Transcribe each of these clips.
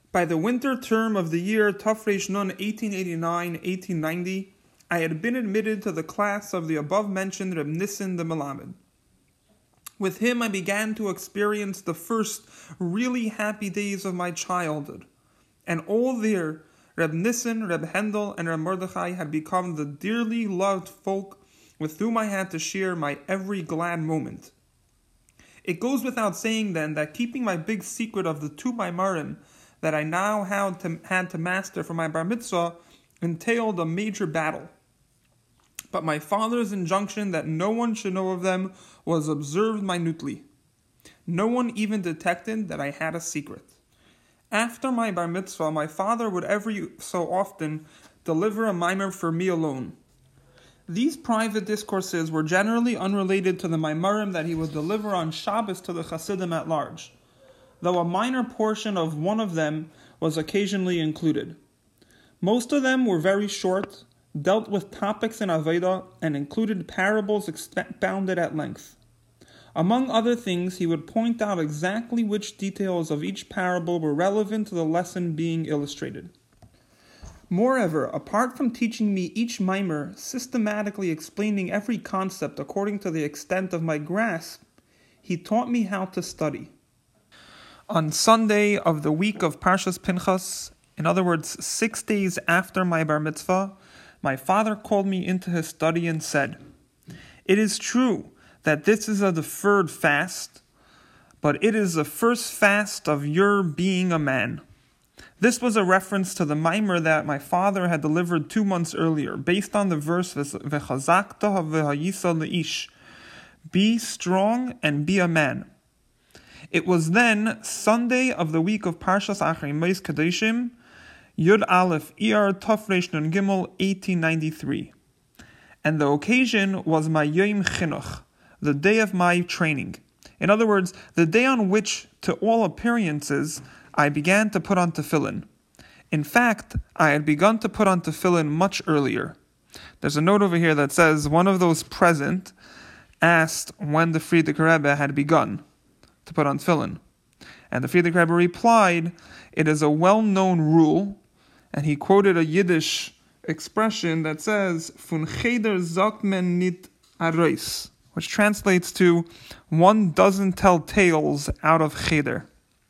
By the winter term of the year Tafresh Nun 1889-1890, I had been admitted to the class of the above-mentioned Reb Nissen the Melamed. With him I began to experience the first really happy days of my childhood, and all there, Reb Nissen, Reb Hendel, and Reb Mordechai had become the dearly loved folk with whom I had to share my every glad moment. It goes without saying then that keeping my big secret of the two Maimarim that I now had to master for my bar mitzvah entailed a major battle. But my father's injunction that no one should know of them was observed minutely. No one even detected that I had a secret. After my bar mitzvah, my father would every so often deliver a maimer for me alone. These private discourses were generally unrelated to the maimarim that he would deliver on Shabbos to the Hasidim at large, though a minor portion of one of them was occasionally included. Most of them were very short, dealt with topics in Avodah, and included parables expounded at length. Among other things, he would point out exactly which details of each parable were relevant to the lesson being illustrated. Moreover, apart from teaching me each mimer, systematically explaining every concept according to the extent of my grasp, he taught me how to study. On Sunday of the week of Parshas Pinchas, in other words, 6 days after my bar mitzvah, my father called me into his study and said, "It is true that this is a deferred fast, but it is the first fast of your being a man." This was a reference to the maimer that my father had delivered 2 months earlier, based on the verse, "V'chazakta v'hayisa le'ish," be strong and be a man. It was then Sunday of the week of Parshas Acharei Mos Kedoshim, Yud Aleph Iyar Tafresh Nun Gimel 1893, and the occasion was my Yom Chinuch, the day of my training. In other words, the day on which, to all appearances, I began to put on tefillin. In fact, I had begun to put on tefillin much earlier. There's a note over here that says one of those present asked when the Frierdiker Rebbe had begun to put on tefillin. And the Frierdiker Rebbe replied, "It is a well-known rule," and he quoted a Yiddish expression that says, "Fun cheder sagt men nit arois," which translates to, "One doesn't tell tales out of cheder."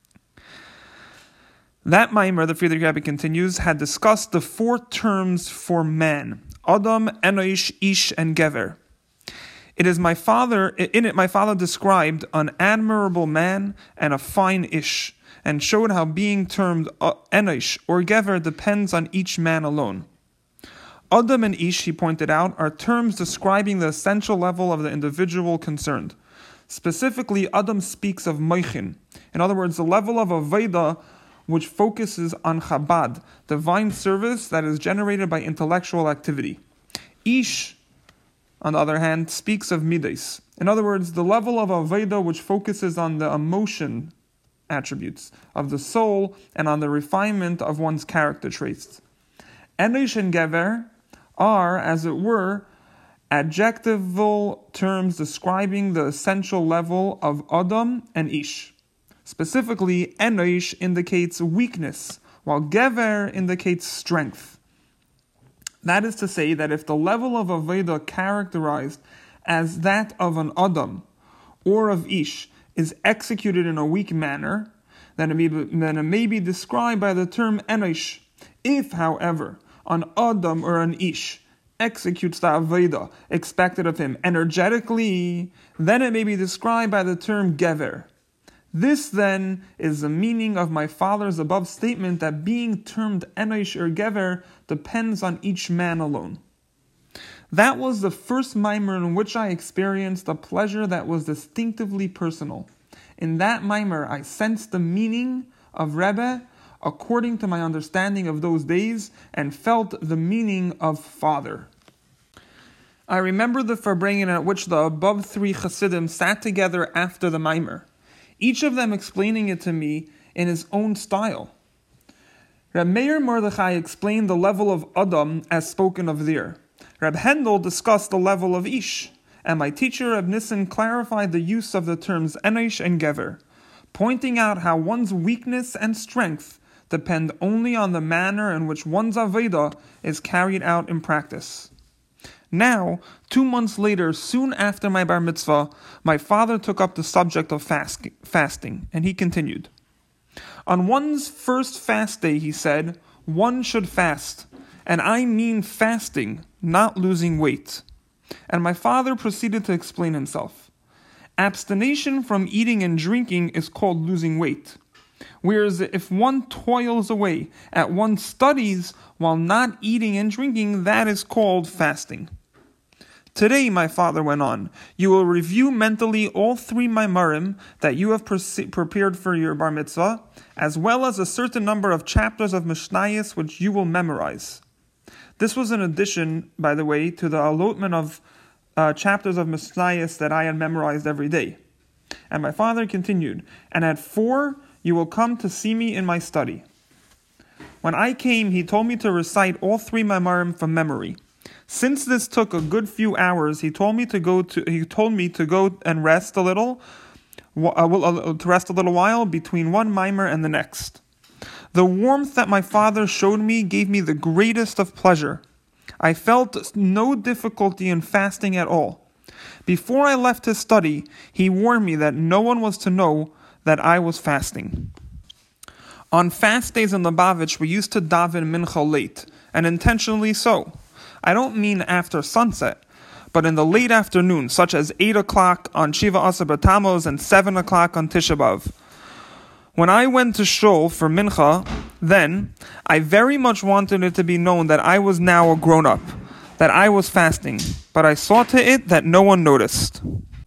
That maimer, the Frierdiker Rebbe continues, had discussed the 4 terms for man: Adam, Enosh, Ish, and Gever. In it, my father described an admirable man and a fine Ish, and showed how being termed Enosh or Gever depends on each man alone. Adam and Ish, he pointed out, are terms describing the essential level of the individual concerned. Specifically, Adam speaks of Moichin, in other words, the level of Avodah which focuses on Chabad, divine service that is generated by intellectual activity. Ish, on the other hand, speaks of Midas, in other words, the level of Avodah which focuses on the emotion attributes of the soul and on the refinement of one's character traits. Enosh and Gever are, as it were, adjectival terms describing the essential level of Adam and Ish. Specifically, Enosh indicates weakness, while Gever indicates strength. That is to say that if the level of Avodah characterized as that of an Adam or of Ish is executed in a weak manner, then it may be described by the term Enosh. If, however, an Adam or an Ish executes the Avodah expected of him energetically, then it may be described by the term Gever. This, then, is the meaning of my father's above statement that being termed Enosh or Gever depends on each man alone. That was the first maimer in which I experienced a pleasure that was distinctively personal. In that maimer, I sensed the meaning of Rebbe according to my understanding of those days and felt the meaning of father. I remember the farbrengen at which the above 3 Hasidim sat together after the maimer, each of them explaining it to me in his own style. Reb Meir Mordechai explained the level of Adam as spoken of there. Reb Hendel discussed the level of Ish, and my teacher Reb Nissen clarified the use of the terms Enosh and Gever, pointing out how one's weakness and strength depend only on the manner in which one's Avodah is carried out in practice. Now, 2 months later, soon after my bar mitzvah, my father took up the subject of fasting, and he continued. On one's first fast day, he said, one should fast, and I mean fasting, not losing weight. And my father proceeded to explain himself. Abstination from eating and drinking is called losing weight. Whereas if one toils away at one's studies while not eating and drinking, that is called fasting. Today, my father went on, you will review mentally all 3 maimarim that you have prepared for your bar mitzvah, as well as a certain number of chapters of Mishnayos which you will memorize. This was an addition, by the way, to the allotment of chapters of Mishnayos that I had memorized every day. And my father continued, and at 4, you will come to see me in my study. When I came, he told me to recite all 3 maimarim from memory. Since this took a good few hours, he told me to go and rest a little, while between one mimer and the next. The warmth that my father showed me gave me the greatest of pleasure. I felt no difficulty in fasting at all. Before I left his study, he warned me that no one was to know that I was fasting. On fast days in Lubavitch, we used to daven mincha late, and intentionally so. I don't mean after sunset, but in the late afternoon, such as 8 o'clock on Shiva Asar B'Tammuz and 7 o'clock on Tisha B'Av. When I went to shul for mincha, then, I very much wanted it to be known that I was now a grown-up, that I was fasting, but I saw to it that no one noticed.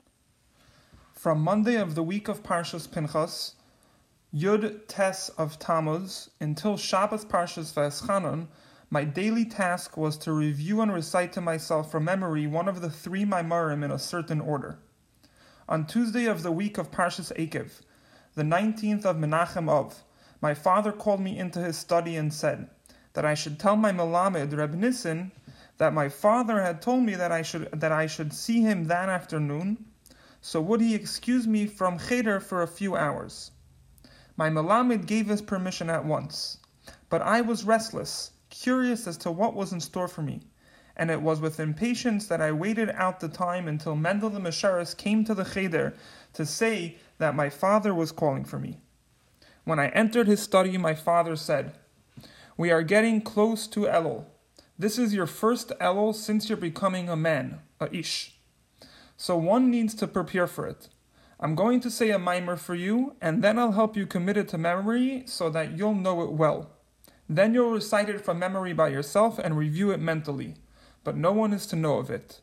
From Monday of the week of Parshas Pinchas, Yud Tes of Tammuz, until Shabbos Parshas V'Eschanon, my daily task was to review and recite to myself from memory one of the 3 maimarim in a certain order. On Tuesday of the week of Parshas Ekev, the 19th of Menachem Av, my father called me into his study and said that I should tell my Melamed, Reb Nissen, that my father had told me that I should see him that afternoon, so would he excuse me from cheder for a few hours. My Melamed gave his permission at once, but I was restless, curious as to what was in store for me, and it was with impatience that I waited out the time until Mendel the Mesharis came to the cheder to say that my father was calling for me. When I entered his study, my father said, "We are getting close to Elul. This is your first Elul since you're becoming a man, a ish. So one needs to prepare for it. I'm going to say a mimer for you, and then I'll help you commit it to memory so that you'll know it well. Then you'll recite it from memory by yourself and review it mentally, but no one is to know of it."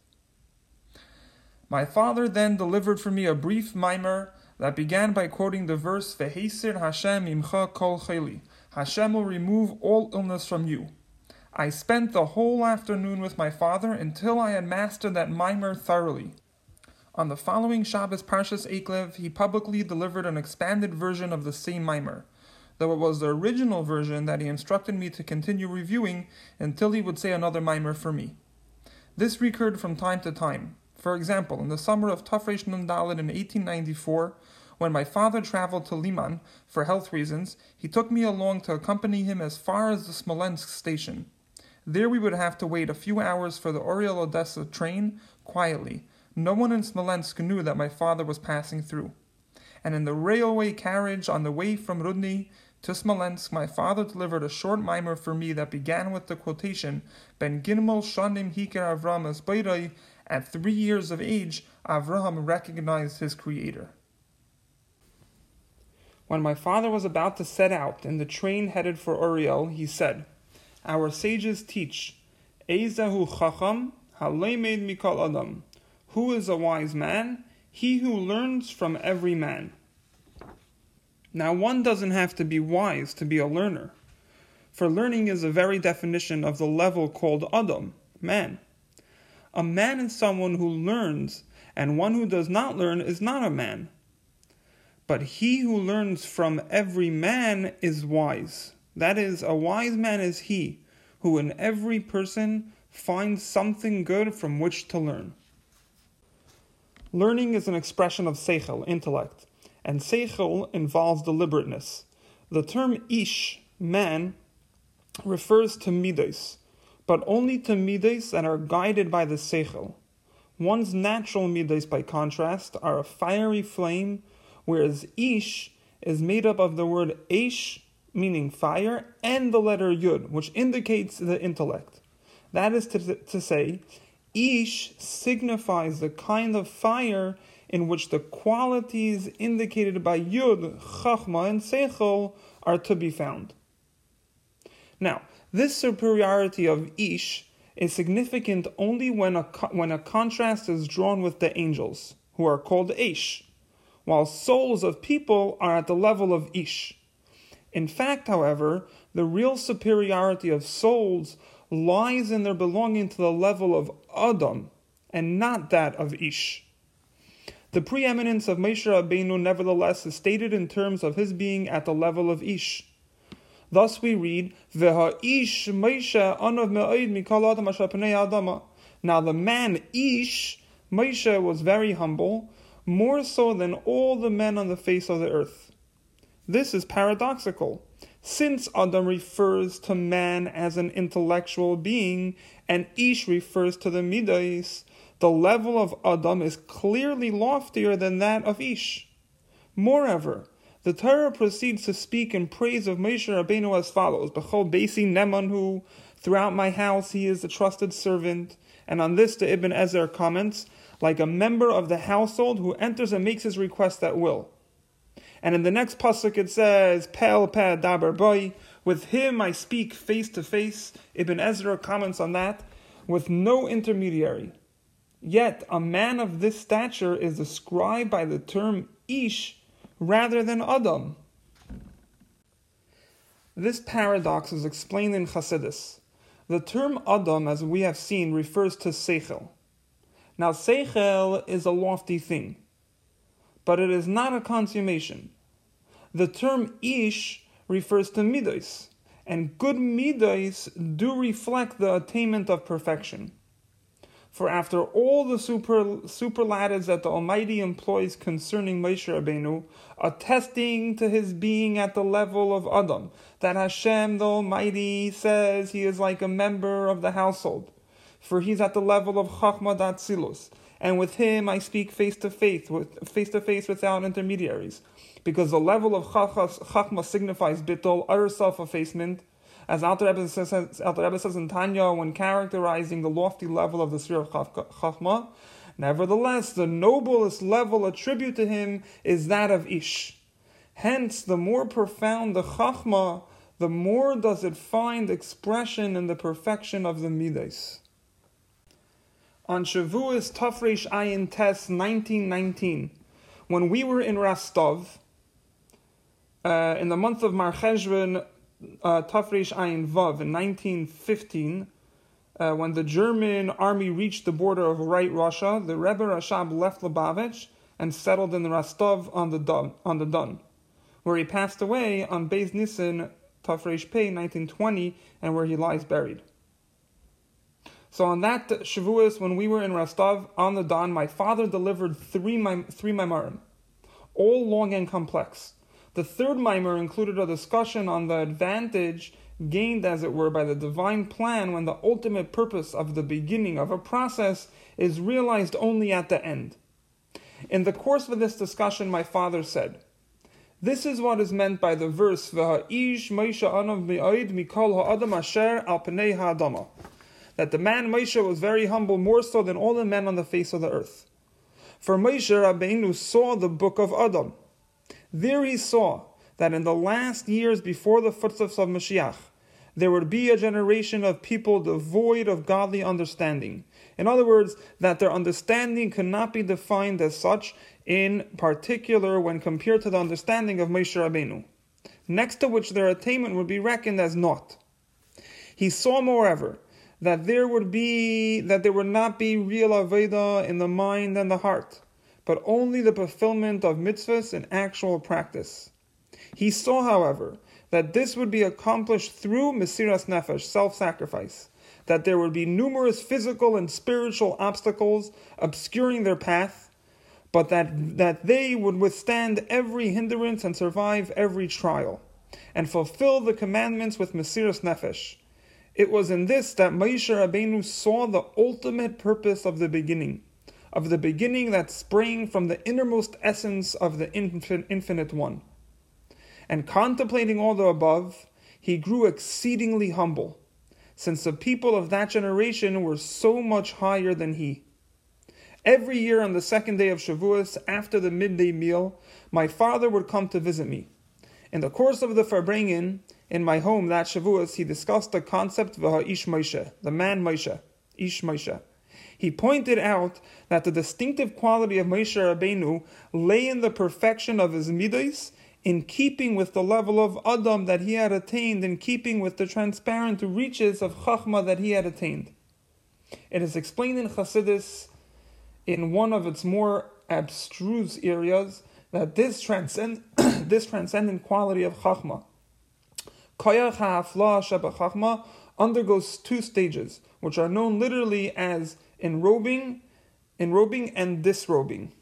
My father then delivered for me a brief mimer that began by quoting the verse, "V'heisir Hashem imcha kol cheli." Hashem will remove all illness from you. I spent the whole afternoon with my father until I had mastered that mimer thoroughly. On the following Shabbos Parshas Ekev, he publicly delivered an expanded version of the same mimer, though it was the original version that he instructed me to continue reviewing until he would say another mimer for me. This recurred from time to time. For example, in the summer of Tafresh Nun Daled in 1894, when my father traveled to Liman for health reasons, he took me along to accompany him as far as the Smolensk station. There we would have to wait a few hours for the Oriel Odessa train quietly. No one in Smolensk knew that my father was passing through. And in the railway carriage on the way from Rudny to Smolensk, my father delivered a short mimer for me that began with the quotation, "Ben Gimel Shanim Hiker Avram Es Beirai." At 3 years of age, Avraham recognized his creator. When my father was about to set out in the train headed for Oriel, he said, "Our sages teach, Eizahu Chacham Haleimed Mikol Adam." Who is a wise man? He who learns from every man. Now one doesn't have to be wise to be a learner, for learning is the very definition of the level called Adam, man. A man is someone who learns, and one who does not learn is not a man. But he who learns from every man is wise. That is, a wise man is he who in every person finds something good from which to learn. Learning is an expression of seichel, intellect, and seichel involves deliberateness. The term ish man, refers to midos, but only to midos that are guided by the seichel. One's natural midos, by contrast, are a fiery flame, whereas ish is made up of the word eish, meaning fire, and the letter yud, which indicates the intellect. That is to say, ish signifies the kind of fire in which the qualities indicated by yud, chachma, and seichel are to be found. Now, this superiority of ish is significant only when a contrast is drawn with the angels, who are called eish, while souls of people are at the level of ish. In fact, however, the real superiority of souls lies in their belonging to the level of Adam, and not that of ish. The preeminence of Moshe Rabbeinu, nevertheless, is stated in terms of his being at the level of ish. Thus we read, V'ha'ish Moshe anav me'od mikol adam asher pnei ha'adama. Now the man Ish, Moshe, was very humble, more so than all the men on the face of the earth. This is paradoxical, since Adam refers to man as an intellectual being, and Ish refers to the midos. The level of Adam is clearly loftier than that of Ish. Moreover, the Torah proceeds to speak in praise of Moshe Rabbeinu as follows: B'chol beisi nemanhu, throughout my house he is a trusted servant. And on this the Ibn Ezer comments, like a member of the household who enters and makes his request at will. And in the next pasuk it says, Pel peh daber boi, with him I speak face to face. Ibn Ezra comments on that, with no intermediary. Yet a man of this stature is described by the term Ish rather than Adam. This paradox is explained in Chassidus. The term Adam, as we have seen, refers to Seichel. Now Seichel is a lofty thing, but it is not a consummation. The term Ish refers to midos, and good midos do reflect the attainment of perfection. For after all the superlatives that the Almighty employs concerning Moshe Rabbeinu, attesting to his being at the level of Adam, that Hashem the Almighty says he is like a member of the household, for he's at the level of Chachma Datzilus, and with him I speak face to face without intermediaries, because the level of Chachma signifies bittul, utter self-effacement, as Alter Rebbe says in Tanya when characterizing the lofty level of the Sfira of Chachma. Nevertheless, the noblest level attributed to him is that of Ish. Hence, the more profound the Chachma, the more does it find expression in the perfection of the Midas. On Shavuos Tafresh Ayin Tes 1919, when we were in Rostov, in the month of Mar Cheshvan, Tafresh Ayin Vav, in 1915, when the German army reached the border of Right Russia, the Rebbe Rashab left Lubavitch and settled in Rostov on the Don, where he passed away on Beis Nisan Tafresh Pei 1920, and where he lies buried. So on that Shavuos, when we were in Rostov on the Don, my father delivered three maimarim, all long and complex. The third maimar included a discussion on the advantage gained, as it were, by the divine plan when the ultimate purpose of the beginning of a process is realized only at the end. In the course of this discussion, my father said, "This is what is meant by the verse, V'ha'ish Moshe anav me'od mikol ha'adam asher al pnei ha'adama," that the man Moshe was very humble, more so than all the men on the face of the earth. For Moshe Rabbeinu saw the book of Adam. There he saw that in the last years before the footsteps of Mashiach, there would be a generation of people devoid of godly understanding. In other words, that their understanding cannot be defined as such, in particular when compared to the understanding of Moshe Rabbeinu, next to which their attainment would be reckoned as naught. He saw, moreover, that there would not be real Aveda in the mind and the heart, but only the fulfillment of mitzvahs in actual practice. He saw, however, that this would be accomplished through Mesiras Nefesh, self-sacrifice, that there would be numerous physical and spiritual obstacles obscuring their path, but that they would withstand every hindrance and survive every trial. and fulfill the commandments with Mesiras Nefesh. It was in this that Moshe Rabbeinu saw the ultimate purpose of the beginning that sprang from the innermost essence of the Infinite One. And contemplating all the above, he grew exceedingly humble, since the people of that generation were so much higher than he. Every year on the second day of Shavuos, after the midday meal, my father would come to visit me. In the course of the Farbrengen, in my home that Shavuos, he discussed the concept of Ish Moshe, the man Moshe, Ish Moshe. He pointed out that the distinctive quality of Moshe Rabbeinu lay in the perfection of his midos, in keeping with the level of Adam that he had attained, in keeping with the transparent reaches of Chachma that he had attained. It is explained in Chassidus, in one of its more abstruse areas, that this transcendent quality of Chachma, Koyach ha'afla sheba Chachma, undergoes two stages, which are known literally as enrobing and disrobing.